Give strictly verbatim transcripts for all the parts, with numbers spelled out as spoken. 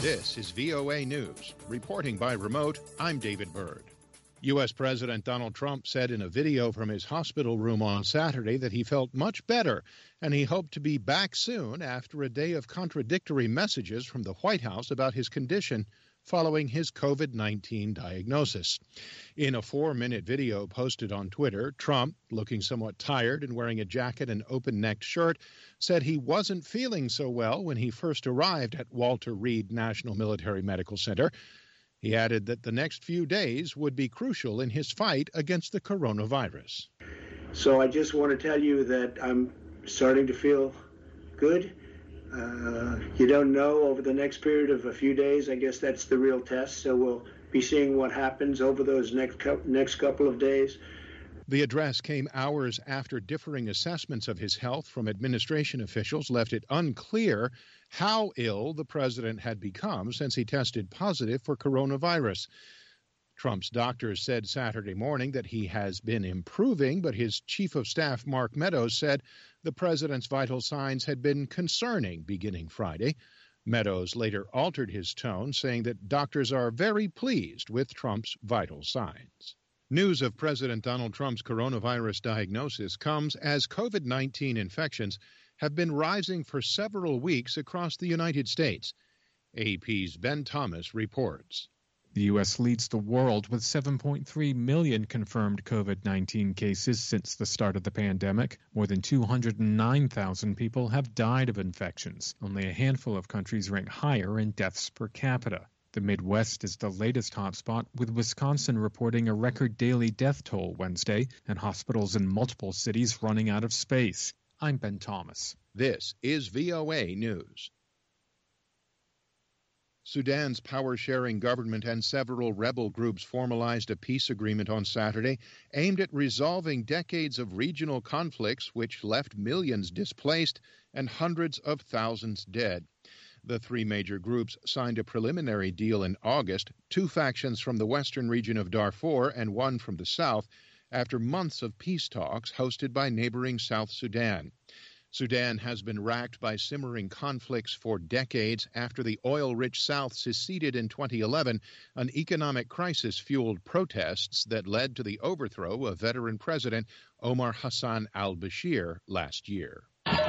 This is V O A News. Reporting by remote, I'm David Byrd. U S. President Donald Trump said in a video from his hospital room on Saturday that he felt much better and he hoped to be back soon after a day of contradictory messages from the White House about his condition following his COVID nineteen diagnosis. In a four-minute video posted on Twitter, Trump, looking somewhat tired and wearing a jacket and open-necked shirt, said he wasn't feeling so well when he first arrived at Walter Reed National Military Medical Center. He added that the next few days would be crucial in his fight against the coronavirus. So I just want to tell you that I'm starting to feel good. Uh, you don't know over the next period of a few days. I guess that's the real test. So we'll be seeing what happens over those next co- next couple of days. The address came hours after differing assessments of his health from administration officials left it unclear how ill the president had become since he tested positive for coronavirus. Trump's doctors said Saturday morning that he has been improving, but his chief of staff, Mark Meadows, said the president's vital signs had been concerning beginning Friday. Meadows later altered his tone, saying that doctors are very pleased with Trump's vital signs. News of President Donald Trump's coronavirus diagnosis comes as COVID nineteen infections have been rising for several weeks across the United States. A P's Ben Thomas reports. The U S leads the world with seven point three million confirmed COVID nineteen cases since the start of the pandemic. More than two hundred nine thousand people have died of infections. Only a handful of countries rank higher in deaths per capita. The Midwest is the latest hotspot, with Wisconsin reporting a record daily death toll Wednesday and hospitals in multiple cities running out of space. I'm Ben Thomas. This is V O A News. Sudan's power-sharing government and several rebel groups formalized a peace agreement on Saturday aimed at resolving decades of regional conflicts which left millions displaced and hundreds of thousands dead. The three major groups signed a preliminary deal in August, two factions from the western region of Darfur and one from the south, after months of peace talks hosted by neighboring South Sudan. Sudan has been racked by simmering conflicts for decades after the oil-rich South seceded in twenty eleven, an economic crisis fueled protests that led to the overthrow of veteran President Omar Hassan al-Bashir last year.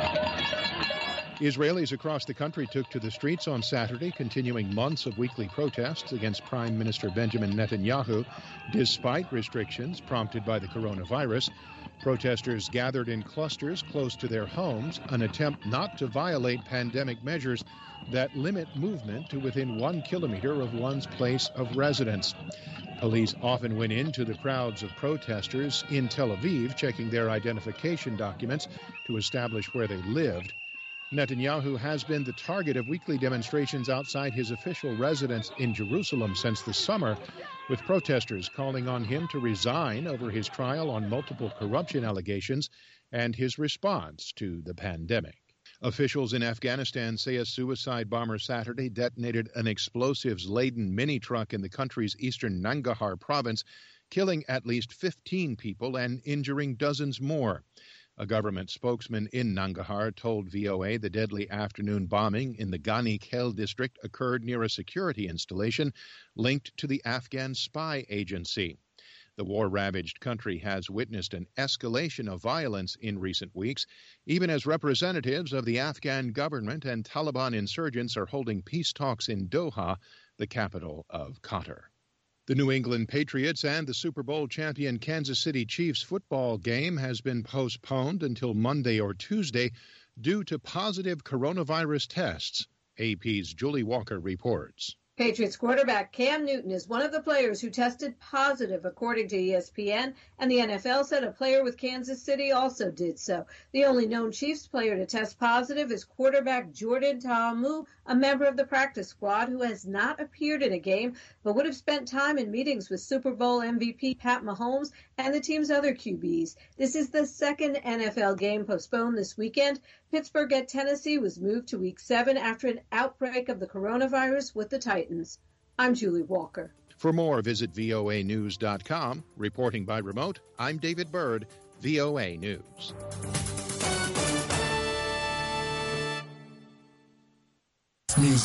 Israelis across the country took to the streets on Saturday, continuing months of weekly protests against Prime Minister Benjamin Netanyahu, despite restrictions prompted by the coronavirus. Protesters gathered in clusters close to their homes, an attempt not to violate pandemic measures that limit movement to within one kilometer of one's place of residence. Police often went into the crowds of protesters in Tel Aviv, checking their identification documents to establish where they lived. Netanyahu has been the target of weekly demonstrations outside his official residence in Jerusalem since the summer, with protesters calling on him to resign over his trial on multiple corruption allegations and his response to the pandemic. Officials in Afghanistan say a suicide bomber Saturday detonated an explosives-laden mini-truck in the country's eastern Nangarhar province, killing at least fifteen people and injuring dozens more. A government spokesman in Nangarhar told V O A the deadly afternoon bombing in the Ghani Khel district occurred near a security installation linked to the Afghan spy agency. The war-ravaged country has witnessed an escalation of violence in recent weeks, even as representatives of the Afghan government and Taliban insurgents are holding peace talks in Doha, the capital of Qatar. The New England Patriots and the Super Bowl champion Kansas City Chiefs football game has been postponed until Monday or Tuesday due to positive coronavirus tests. A P's Julie Walker reports. Patriots quarterback Cam Newton is one of the players who tested positive, according to E S P N, and the N F L said a player with Kansas City also did so. The only known Chiefs player to test positive is quarterback Jordan Ta'amu, a member of the practice squad who has not appeared in a game, but would have spent time in meetings with Super Bowl M V P Pat Mahomes and the team's other Q Bs. This is the second N F L game postponed this weekend. Pittsburgh at Tennessee was moved to week seven after an outbreak of the coronavirus with the Titans. I'm Julie Walker. For more, visit V O A news dot com. Reporting by remote, I'm David Byrd, V O A News.